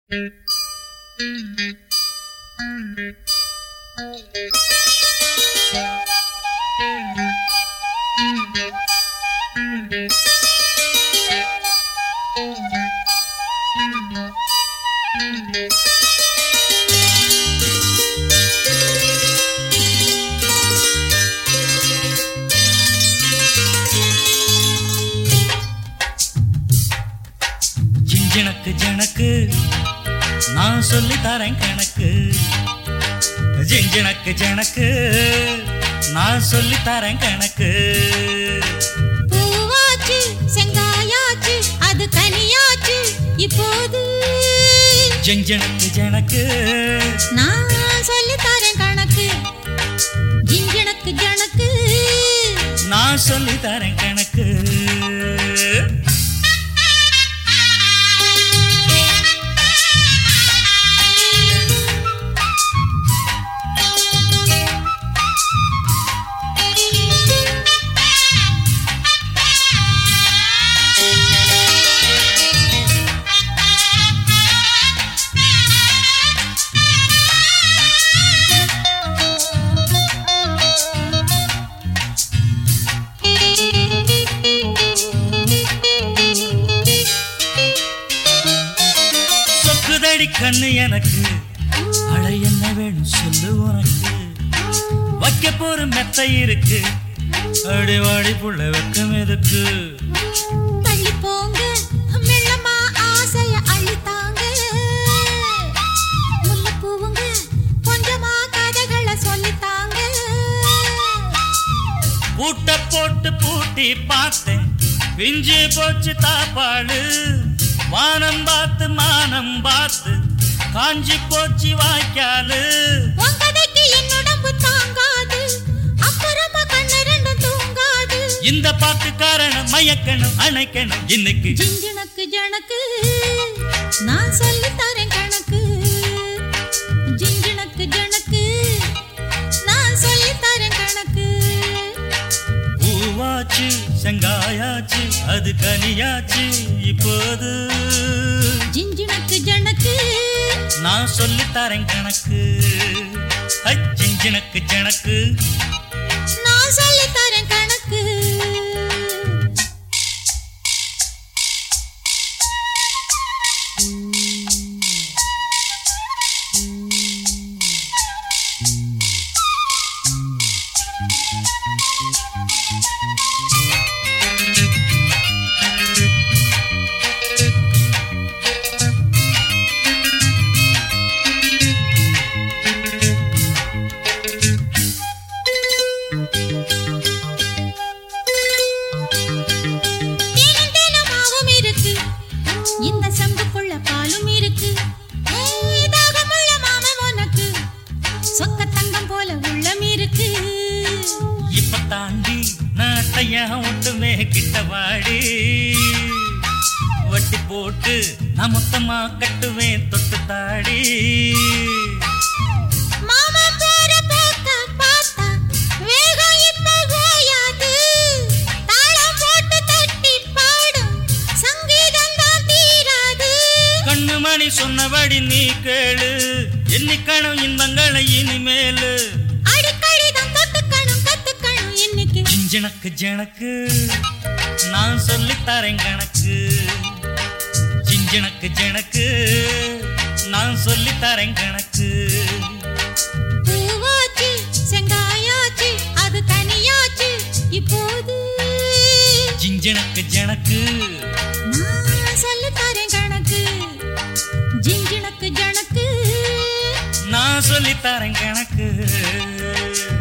ஜிஞ்சனக்கு ஜனக்கு நான் சொல்லி தரேன் கணக்கு. ஜிஞ்சனக்கு ஜனக்கு நான் சொல்லி தரேன் கணக்கு. பூவாச்சு செங்காயாச்சு அது கனியாச்சு இப்போது. ஜிஞ்சனக்கு ஜனக்கு நான் சொல்லி தரேன் கணக்கு. ஜிஞ்சனக்கு ஜனக்கு நான் சொல்லி தரேன் கணக்கு. கண்ணு எனக்கு அட என்ன வேணும் சொல்லு உனக்கு. வைக்க போற மெத்தை இருக்கு அடி வாடி புள்ள வெக்கம் எதுக்கு. தள்ளி போங்க மெல்லமா ஆசைய அள்ளித்தாங்க. முல்லை பூவுங்க கொஞ்சமா கதைகளை சொல்லித்தாங்க. பூட்ட போட்டு பூட்டி பார்த்தேன் பிஞ்சு போச்சு தாப்பாடு. வானம் பார்த்து மானம் பார்த்து காஞ்சி போச்சு வாய்க்காலு. உங்கதைக்கு என்னுடம்பு தாங்காது அப்புறமா கண்ணு ரெண்டும் தூங்காது. இந்த பாட்டு காரணம் மயக்கணும் அணைக்கணும் இன்னைக்கு. ஜிஞ்சனக்கு ஜனக்கு நான் சொல்லி தரேன் கணக்கு. ஜிஞ்சனக்கு ஜனக்கு நான் சொல்லி தரேன் கணக்கு. பூவாச்சு செங்காயாச்சு அது கனியாச்சு இப்போது. ஜிஞ்சனக்கு ஜனக்கு நான் சொல்லி தரேன் கணக்கு. ஜிஞ்சனக்கு ஜனக்கு நான் சொல்லி தரேன் கணக்கு. இந்த சம்புக்குள்ள பாலும் இருக்கு. தாகமுள்ள மாமன் உனக்கு சொக்க தங்கம் போல உள்ளம் இருக்கு. இப்ப தாண்டி நாட்டையா ஒட்டுமே கிட்ட வாடி. வட்டி போட்டு நான் மொத்தமா கட்டுவேன் தொட்டு தாடி. மணி சொன்னபடி நீ கேளு எண்ணிக்கணும் இன்பங்களை இனிமேலு. அடிக்கடிதான் தொட்டுக்கணும் கத்துக்கணும் இன்னைக்கு. ஜிஞ்சனக்கு ஜனக்கு நான் சொல்லி தரேன் கணக்கு. ஜிஞ்சனக்கு ஜனக்கு நான் சொல்லி தரேன் கணக்கு. பூவாச்சு செங்காயாச்சு அது கனியாச்சு இப்போது. ஜிஞ்சனக்கு ஜனக்கு நான் சொல்லி தரேன் கணக்கு. ஜிஞ்சனக்கு ஜனக்கு நான் சொல்லி தரேன் கணக்கு.